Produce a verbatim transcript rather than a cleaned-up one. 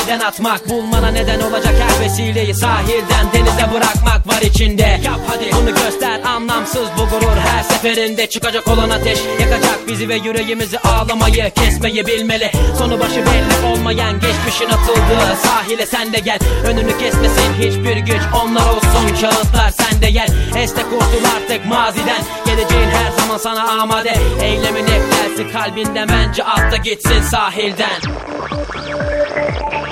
gemiden atmak, bulmana neden olacak her vesileyi sahilden denize bırakmak var içinde. Yap hadi bunu göster, anlamsız bu gurur her seferinde. Çıkacak olan ateş yakacak bizi ve yüreğimizi, ağlamayı kesmeyi bilmeli. Sonu başı belli olmayan geçmişin atıldığı sahile sen de gel. Önünü kesmesin hiçbir güç, onlar olsun kağıtlar sende yer. Esne kurtul artık maziden, geleceğin her zaman sana amade. Eylemin hep gelsin kalbinden, bence atla gitsin sahilden.